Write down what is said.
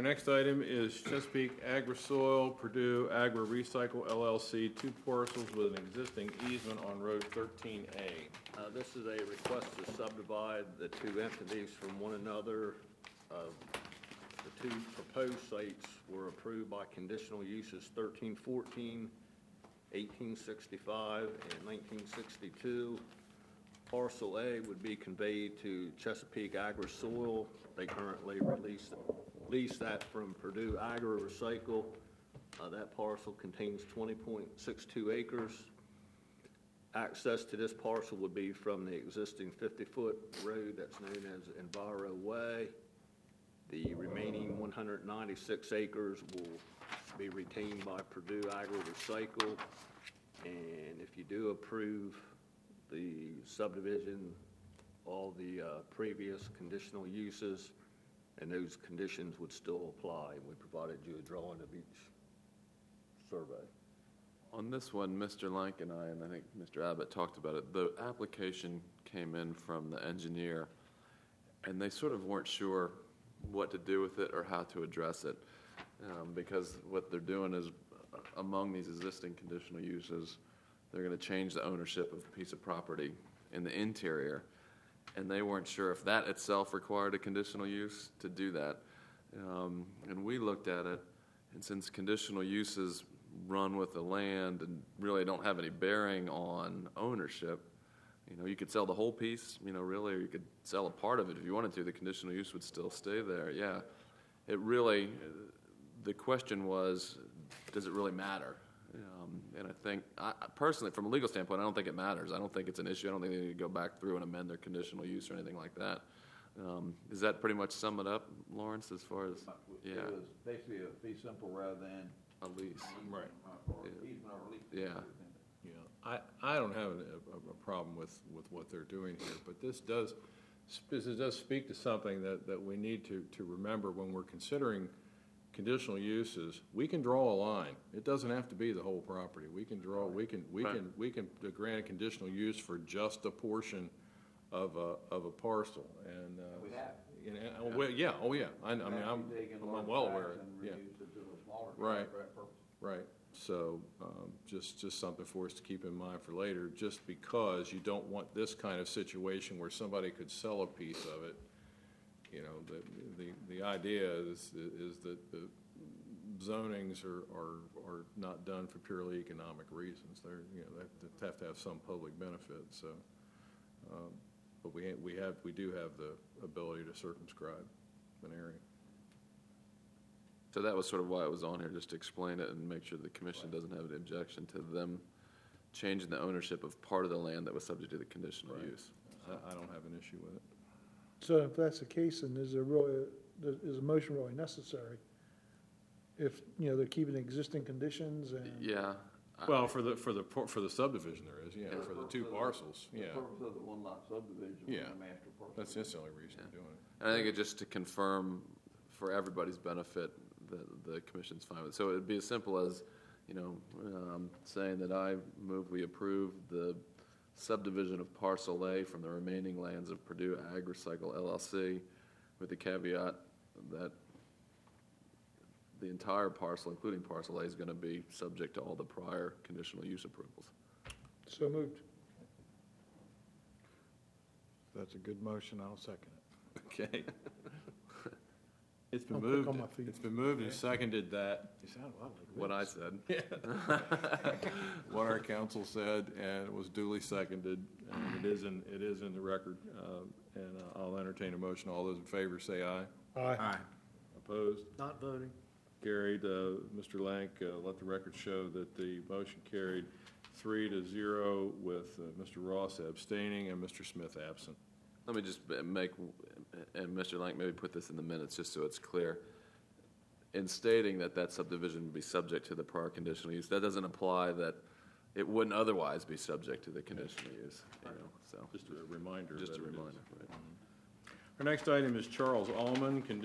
next item is Chesapeake Agri-Soil, Purdue Agri-Recycle LLC, 2 parcels with an existing easement on Road 13A. This is a request to subdivide the 2 entities from one another. The 2 proposed sites were approved by conditional uses 1314, 1865, and 1962. Parcel A would be conveyed to Chesapeake Agri-Soil. They currently lease that from Purdue Agri-Recycle. That parcel contains 20.62 acres. Access to this parcel would be from the existing 50-foot road that's known as Enviro Way. The remaining 196 acres will be retained by Purdue Agri-Recycle. And if you do approve the subdivision, all the previous conditional uses and those conditions would still apply. We provided you a drawing of each survey. On this one, Mr. Lank and I think Mr. Abbott talked about it, the application came in from the engineer, and they sort of weren't sure what to do with it or how to address it, because what they're doing is, among these existing conditional uses, they're going to change the ownership of a piece of property in the interior, and they weren't sure if that itself required a conditional use to do that. And we looked at it, and since conditional uses run with the land and really don't have any bearing on ownership, you could sell the whole piece, really, or you could sell a part of it if you wanted to. The conditional use would still stay there. Yeah, the question was, does it really matter? And I think, personally, from a legal standpoint, I don't think it matters. I don't think it's an issue. I don't think they need to go back through and amend their conditional use or anything like that. Does that pretty much sum it up, Lawrence, as far as, yeah? It was basically a fee simple rather than a lease. Right. Easement or lease. Yeah. Yeah, I don't have a problem with what they're doing here, but this does speak to something that we need to remember when we're considering conditional uses. We can draw a line. It doesn't have to be the whole property. We can grant a conditional use for just a portion of a parcel, and we have. I'm well aware of it. Yeah. Right. So just something for us to keep in mind for later, just because you don't want this kind of situation where somebody could sell a piece of it. The idea is that the zonings are not done for purely economic reasons. They have to have some public benefit. So, but we do have the ability to circumscribe an area. So that was sort of why it was on here, just to explain it and make sure the commission doesn't have an objection to them changing the ownership of part of the land that was subject to the conditional use. I don't have an issue with it. So if that's the case, then is a motion really necessary? If they're keeping existing conditions and yeah. Well, for the subdivision there is, for the 2 parcels, The purpose of the one lot subdivision. Yeah. The master parcel. That's the only reason we're doing it. And I think it's just to confirm for everybody's benefit the commission's fine with it. So it would be as simple as, saying that I move we approve the subdivision of Parcel A from the remaining lands of Purdue Agri-Recycle LLC, with the caveat that the entire parcel, including Parcel A, is going to be subject to all the prior conditional use approvals. so moved. That's a good motion. I'll second it. Okay. It's been I'll pick moved. on my feet. It's been moved and seconded that You sound a lot like What I said. what our council said, and it was duly seconded. And it is in the record. And I'll entertain a motion. All those in favor say aye. Aye. Opposed? Not voting. Carried. Mr. Lank, let the record show that the motion carried 3-0 with Mr. Ross abstaining and Mr. Smith absent. Let me just make, and Mr. Lank, maybe put this in the minutes just so it's clear. In stating that subdivision would be subject to the prior conditional use, that doesn't imply that it wouldn't otherwise be subject to the conditional use. So Just a reminder. just a that it is. reminder. Right. Our next item is Charles Allman,